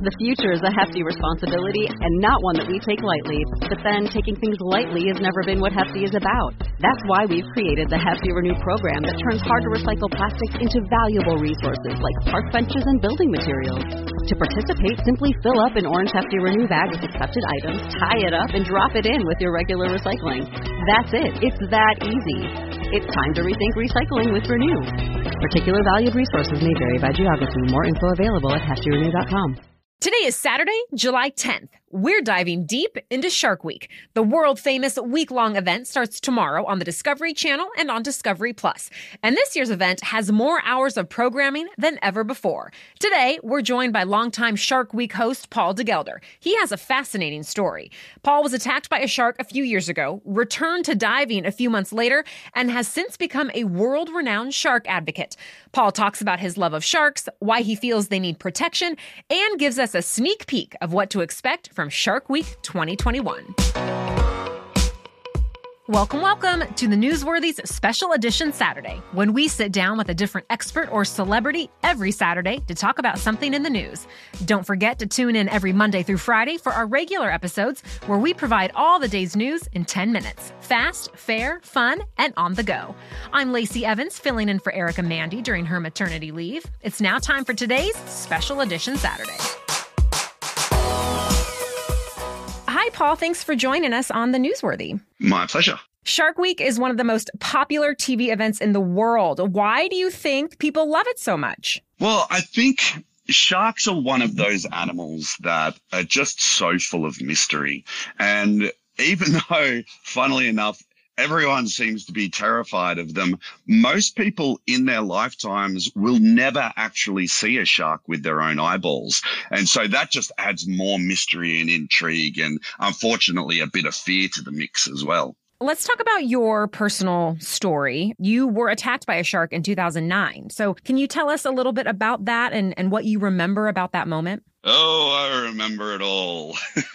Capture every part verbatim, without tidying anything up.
The future is a hefty responsibility and not one that we take lightly. But then taking things lightly has never been what Hefty is about. That's why we've created the Hefty Renew program that turns hard-to-recycle plastics into valuable resources like park benches and building materials. To participate, simply fill up an orange Hefty Renew bag with accepted items, tie it up, and drop it in with your regular recycling. That's it. It's that easy. It's time to rethink recycling with Renew. Particular valued resources may vary by geography. More info available at hefty renew dot com. Today is Saturday, July tenth. We're diving deep into Shark Week. The world-famous week-long event starts tomorrow on the Discovery Channel and on Discovery Plus. And this year's event has more hours of programming than ever before. Today, we're joined by longtime Shark Week host Paul DeGelder. He has a fascinating story. Paul was attacked by a shark a few years ago, returned to diving a few months later, and has since become a world-renowned shark advocate. Paul talks about his love of sharks, why he feels they need protection, and gives us a sneak peek of what to expect from Shark Week twenty twenty-one. Welcome, welcome to the Newsworthy's Special Edition Saturday, when we sit down with a different expert or celebrity every Saturday to talk about something in the news. Don't forget to tune in every Monday through Friday for our regular episodes, where we provide all the day's news in ten minutes. Fast, fair, fun, and on the go. I'm Lacey Evans, filling in for Erica Mandy during her maternity leave. It's now time for today's Special Edition Saturday. Hi, Paul. Thanks for joining us on the Newsworthy. My pleasure. Shark Week is one of the most popular T V events in the world. Why do you think people love it so much? Well, I think sharks are one of those animals that are just so full of mystery. And even though, funnily enough, everyone seems to be terrified of them, most people in their lifetimes will never actually see a shark with their own eyeballs. And so that just adds more mystery and intrigue and, unfortunately, a bit of fear to the mix as well. Let's talk about your personal story. You were attacked by a shark in two thousand nine. So can you tell us a little bit about that and, and what you remember about that moment? Oh, I remember it all.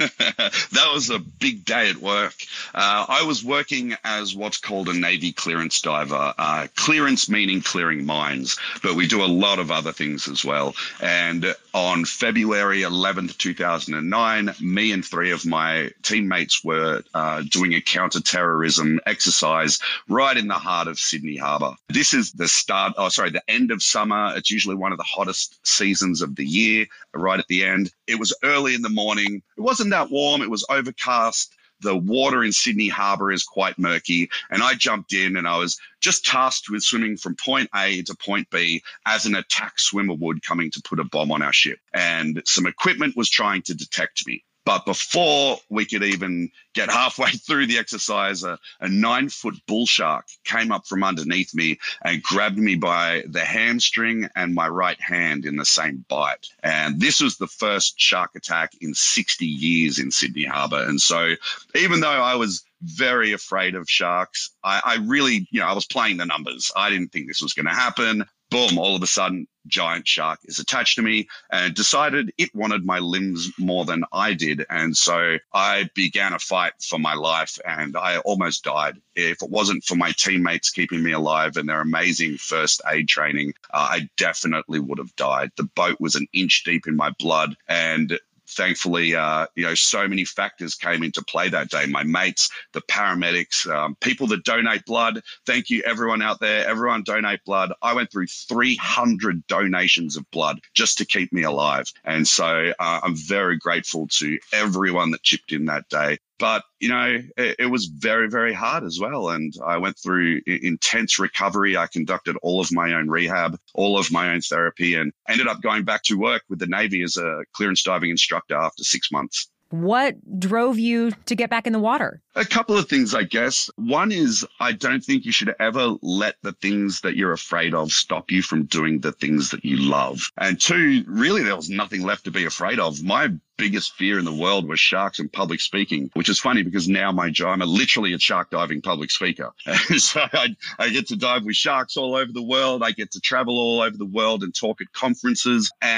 That was a big day at work. Uh, I was working as what's called a Navy clearance diver. Uh, clearance meaning clearing mines, but we do a lot of other things as well. And on February eleventh, two thousand nine, me and three of my teammates were uh, doing a counter-terrorism exercise right in the heart of Sydney Harbour. This is the start, oh, sorry, the end of summer. It's usually one of the hottest seasons of the year, right at the end. It was early in the morning. It wasn't that warm. It was overcast. The water in Sydney Harbour is quite murky. And I jumped in and I was just tasked with swimming from point A to point B as an attack swimmer would, coming to put a bomb on our ship. And some equipment was trying to detect me. But before we could even get halfway through the exercise, a, a nine-foot bull shark came up from underneath me and grabbed me by the hamstring and my right hand in the same bite. And this was the first shark attack in sixty years in Sydney Harbour. And so even though I was very afraid of sharks, I, I really, you know, I was playing the numbers. I didn't think this was going to happen. Boom, all of a sudden, giant shark is attached to me and decided it wanted my limbs more than I did. And so I began a fight for my life and I almost died. If it wasn't for my teammates keeping me alive and their amazing first aid training, uh, I definitely would have died. The boat was an inch deep in my blood, and thankfully, uh, you know, so many factors came into play that day. My mates, the paramedics, um, people that donate blood. Thank you, everyone out there. Everyone donate blood. I went through three hundred donations of blood just to keep me alive. And so uh, I'm very grateful to everyone that chipped in that day. But, you know, it, it was very, very hard as well. And I went through intense recovery. I conducted all of my own rehab, all of my own therapy, and ended up going back to work with the Navy as a clearance diving instructor after six months. What drove you to get back in the water? A couple of things, I guess. One is I don't think you should ever let the things that you're afraid of stop you from doing the things that you love. And two, really, there was nothing left to be afraid of. My biggest fear in the world was sharks and public speaking, which is funny because now my job, I'm literally a shark diving public speaker. And so I, I get to dive with sharks all over the world. I get to travel all over the world and talk at conferences. And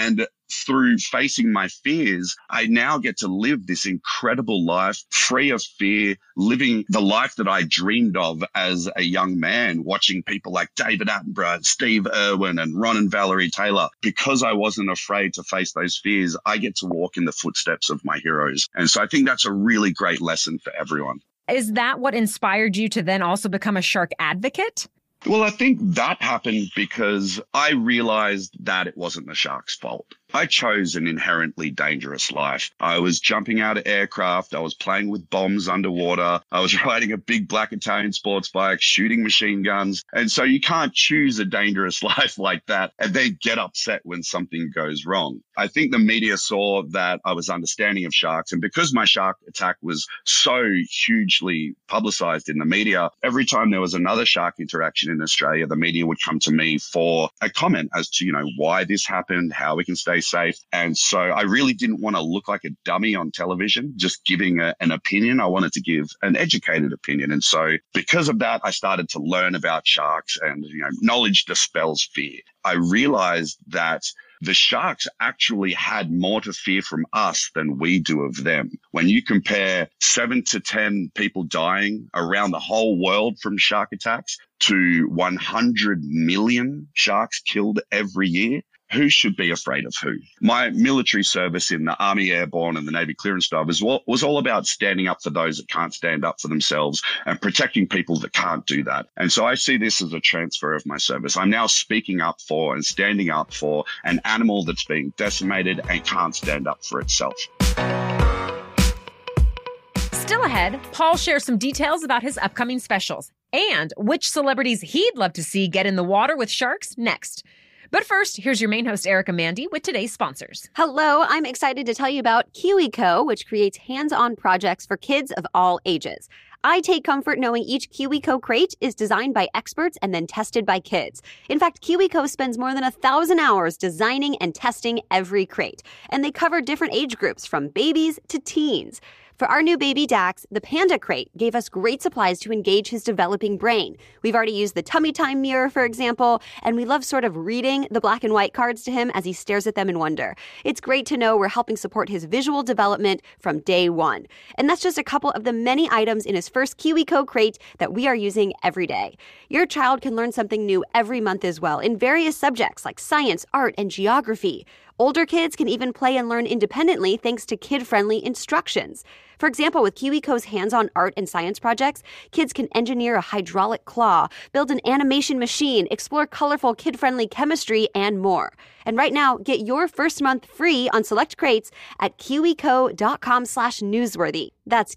through facing my fears, I now get to live this incredible life free of fear, living the life that I dreamed of as a young man, watching people like David Attenborough, Steve Irwin, and Ron and Valerie Taylor. Because I wasn't afraid to face those fears, I get to walk in the footsteps of my heroes. And so I think that's a really great lesson for everyone. Is that what inspired you to then also become a shark advocate? Well, I think that happened because I realized that it wasn't the shark's fault. I chose an inherently dangerous life. I was jumping out of aircraft. I was playing with bombs underwater. I was riding a big black Italian sports bike, shooting machine guns. And so you can't choose a dangerous life like that and then get upset when something goes wrong. I think the media saw that I was understanding of sharks. And because my shark attack was so hugely publicized in the media, every time there was another shark interaction in Australia, the media would come to me for a comment as to, you know, why this happened, how we can stay safe. And so I really didn't want to look like a dummy on television, just giving a, an opinion. I wanted to give an educated opinion. And so because of that, I started to learn about sharks, and, you know, knowledge dispels fear. I realized that the sharks actually had more to fear from us than we do of them. When you compare seven to ten people dying around the whole world from shark attacks to one hundred million sharks killed every year, who should be afraid of who? My military service in the Army Airborne and the Navy Clearance Divers was all about standing up for those that can't stand up for themselves and protecting people that can't do that. And so I see this as a transfer of my service. I'm now speaking up for and standing up for an animal that's being decimated and can't stand up for itself. Still ahead, Paul shares some details about his upcoming specials and which celebrities he'd love to see get in the water with sharks next. But first, here's your main host, Erica Mandy, with today's sponsors. Hello, I'm excited to tell you about KiwiCo, which creates hands-on projects for kids of all ages. I take comfort knowing each KiwiCo crate is designed by experts and then tested by kids. In fact, KiwiCo spends more than a thousand hours designing and testing every crate, and they cover different age groups from babies to teens. For our new baby Dax, the Panda Crate gave us great supplies to engage his developing brain. We've already used the tummy time mirror, for example, and we love sort of reading the black and white cards to him as he stares at them in wonder. It's great to know we're helping support his visual development from day one. And that's just a couple of the many items in his first KiwiCo crate that we are using every day. Your child can learn something new every month as well in various subjects like science, art, and geography. Older kids can even play and learn independently thanks to kid-friendly instructions. For example, with KiwiCo's hands-on art and science projects, kids can engineer a hydraulic claw, build an animation machine, explore colorful kid-friendly chemistry, and more. And right now, get your first month free on select crates at kiwico.com slash newsworthy. That's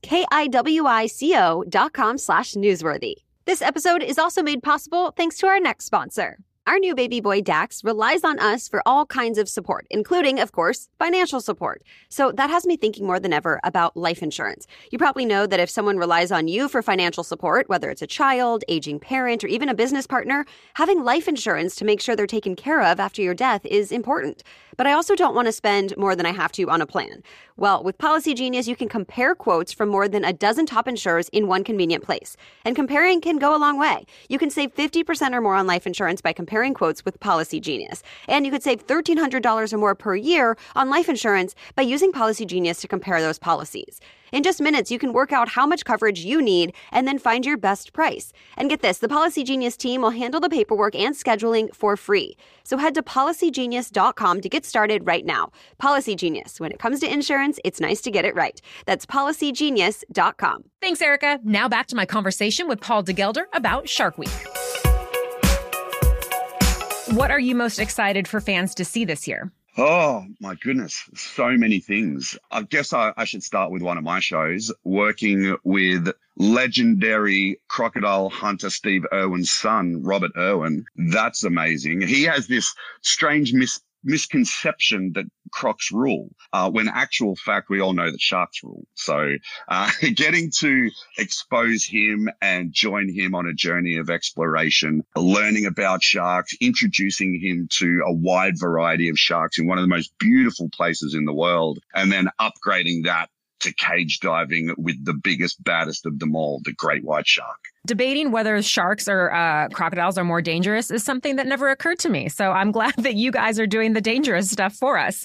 K-I-W-I-C-O dot com slash newsworthy. This episode is also made possible thanks to our next sponsor. Our new baby boy, Dax, relies on us for all kinds of support, including, of course, financial support. So that has me thinking more than ever about life insurance. You probably know that if someone relies on you for financial support, whether it's a child, aging parent, or even a business partner, having life insurance to make sure they're taken care of after your death is important. But I also don't want to spend more than I have to on a plan. Well, with Policy Genius, you can compare quotes from more than a dozen top insurers in one convenient place. And comparing can go a long way. You can save fifty percent or more on life insurance by comparing quotes with Policy Genius. And you could save one thousand three hundred dollars or more per year on life insurance by using Policy Genius to compare those policies. In just minutes, you can work out how much coverage you need and then find your best price. And get this, the Policy Genius team will handle the paperwork and scheduling for free. So head to policy genius dot com to get started right now. Policy Genius. When it comes to insurance, it's nice to get it right. That's policy genius dot com. Thanks, Erica. Now back to my conversation with Paul DeGelder about Shark Week. What are you most excited for fans to see this year? Oh, my goodness. So many things. I guess I, I should start with one of my shows, working with legendary crocodile hunter Steve Irwin's son, Robert Irwin. That's amazing. He has this strange mis- misconception that crocs rule, uh, when actual fact, we all know that sharks rule. So uh, getting to expose him and join him on a journey of exploration, learning about sharks, introducing him to a wide variety of sharks in one of the most beautiful places in the world, and then upgrading that to cage diving with the biggest, baddest of them all, the great white shark. Debating whether sharks or uh, crocodiles are more dangerous is something that never occurred to me. So I'm glad that you guys are doing the dangerous stuff for us.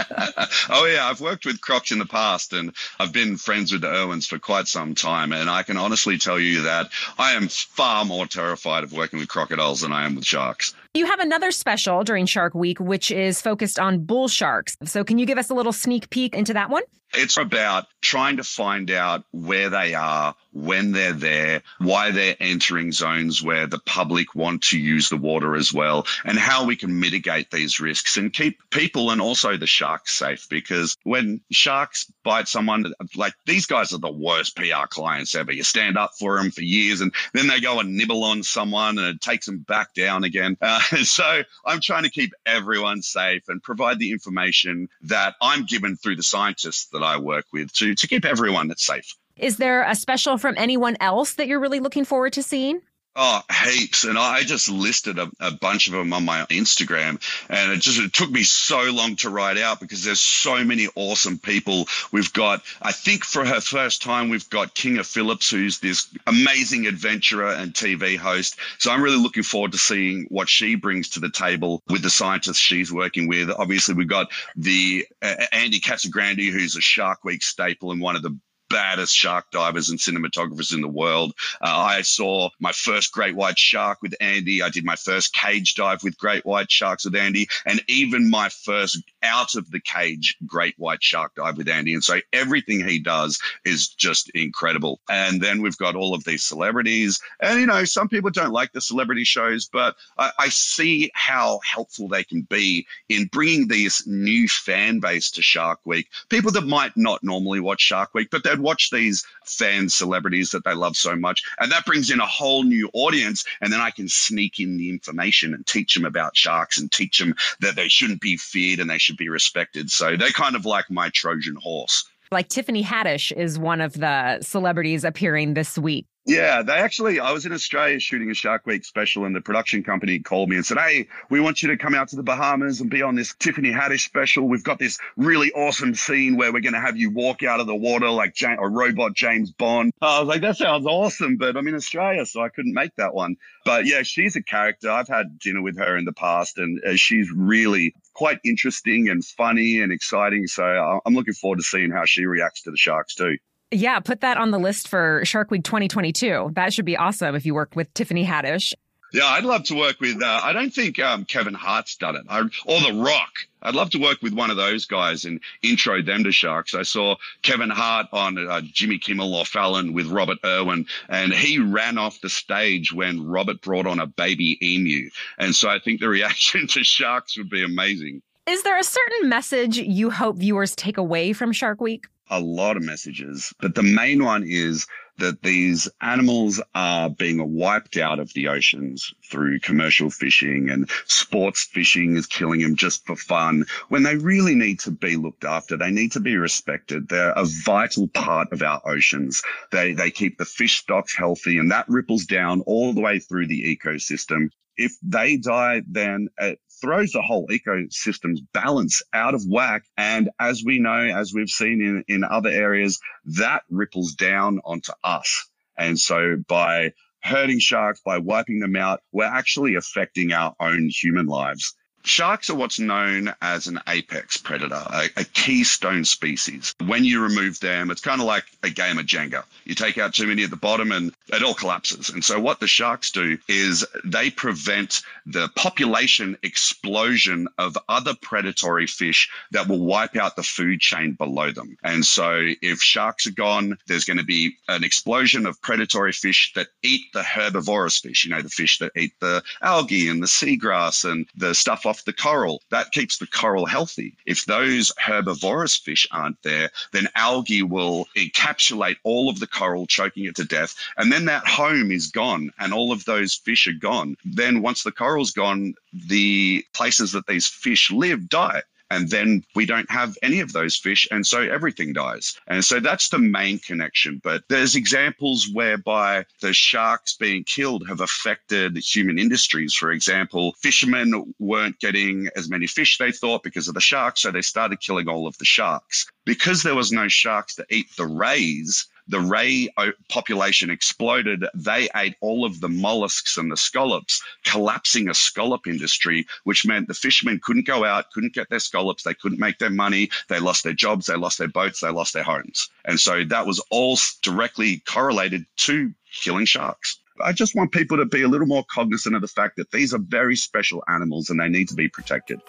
Oh, yeah. I've worked with crocs in the past, and I've been friends with the Irwins for quite some time. And I can honestly tell you that I am far more terrified of working with crocodiles than I am with sharks. You have another special during Shark Week, which is focused on bull sharks. So can you give us a little sneak peek into that one? It's about trying to find out where they are, when they're there, why they're entering zones where the public want to use the water as well, and how we can mitigate these risks and keep people and also the sharks safe. Because when sharks bite someone, like these guys are the worst P R clients ever. You stand up for them for years and then they go and nibble on someone and it takes them back down again. Uh, so I'm trying to keep everyone safe and provide the information that I'm given through the scientists that I work with to, to keep everyone safe. Is there a special from anyone else that you're really looking forward to seeing? Oh, heaps. And I just listed a, a bunch of them on my Instagram, and it just it took me so long to write out because there's so many awesome people. We've got, I think for her first time, we've got Kinga Phillips, who's this amazing adventurer and T V host. So I'm really looking forward to seeing what she brings to the table with the scientists she's working with. Obviously, we've got the uh, Andy Casagrande, who's a Shark Week staple and one of the baddest shark divers and cinematographers in the world. Uh, I saw my first great white shark with Andy. I did my first cage dive with great white sharks with Andy, and even my first out of the cage great white shark dive with Andy. And so everything he does is just incredible. And then we've got all of these celebrities. And, you know, some people don't like the celebrity shows, but I, I see how helpful they can be in bringing this new fan base to Shark Week. People that might not normally watch Shark Week, but they're watch these fan celebrities that they love so much. And that brings in a whole new audience. And then I can sneak in the information and teach them about sharks and teach them that they shouldn't be feared and they should be respected. So they're kind of like my Trojan horse. Like Tiffany Haddish is one of the celebrities appearing this week. Yeah, they actually, I was in Australia shooting a Shark Week special, and the production company called me and said, hey, we want you to come out to the Bahamas and be on this Tiffany Haddish special. We've got this really awesome scene where we're going to have you walk out of the water like James, a robot James Bond. I was like, that sounds awesome, but I'm in Australia, so I couldn't make that one. But yeah, she's a character. I've had dinner with her in the past, and uh, she's really quite interesting and funny and exciting. So I'm looking forward to seeing how she reacts to the sharks too. Yeah, put that on the list for Shark Week twenty twenty-two. That should be awesome if you work with Tiffany Haddish. Yeah, I'd love to work with, uh, I don't think um, Kevin Hart's done it, I, or The Rock. I'd love to work with one of those guys and intro them to sharks. I saw Kevin Hart on uh, Jimmy Kimmel or Fallon with Robert Irwin, and he ran off the stage when Robert brought on a baby emu. And so I think the reaction to sharks would be amazing. Is there a certain message you hope viewers take away from Shark Week? A lot of messages, but the main one is that these animals are being wiped out of the oceans through commercial fishing, and sports fishing is killing them just for fun when they really need to be looked after. They need to be respected. They're a vital part of our oceans. They, they keep the fish stocks healthy, and that ripples down all the way through the ecosystem. If they die, then it throws the whole ecosystem's balance out of whack. And as we know, as we've seen in, in other areas, that ripples down onto us. And so by hurting sharks, by wiping them out, we're actually affecting our own human lives. Sharks are what's known as an apex predator, a, a keystone species. When you remove them, it's kind of like a game of Jenga. You take out too many at the bottom and it all collapses. And so what the sharks do is they prevent the population explosion of other predatory fish that will wipe out the food chain below them. And so if sharks are gone, there's going to be an explosion of predatory fish that eat the herbivorous fish, you know, the fish that eat the algae and the seagrass and the stuff off the coral. That keeps the coral healthy. If those herbivorous fish aren't there, then algae will encapsulate all of the coral, choking it to death. And then that home is gone and all of those fish are gone. Then once the coral's gone, the places that these fish live die. And then we don't have any of those fish, and so everything dies. And so that's the main connection. But there's examples whereby the sharks being killed have affected human industries. For example, fishermen weren't getting as many fish they thought because of the sharks, so they started killing all of the sharks. Because there was no sharks to eat the rays, the ray population exploded. They ate all of the mollusks and the scallops, collapsing a scallop industry, which meant the fishermen couldn't go out, couldn't get their scallops, they couldn't make their money, they lost their jobs, they lost their boats, they lost their homes. And so that was all directly correlated to killing sharks. I just want people to be a little more cognizant of the fact that these are very special animals and they need to be protected.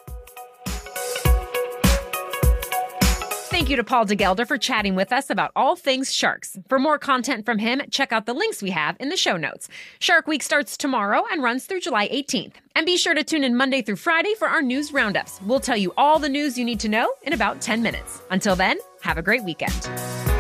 Thank you to Paul DeGelder for chatting with us about all things sharks. For more content from him, check out the links we have in the show notes. Shark Week starts tomorrow and runs through July eighteenth. And be sure to tune in Monday through Friday for our news roundups. We'll tell you all the news you need to know in about ten minutes. Until then, have a great weekend.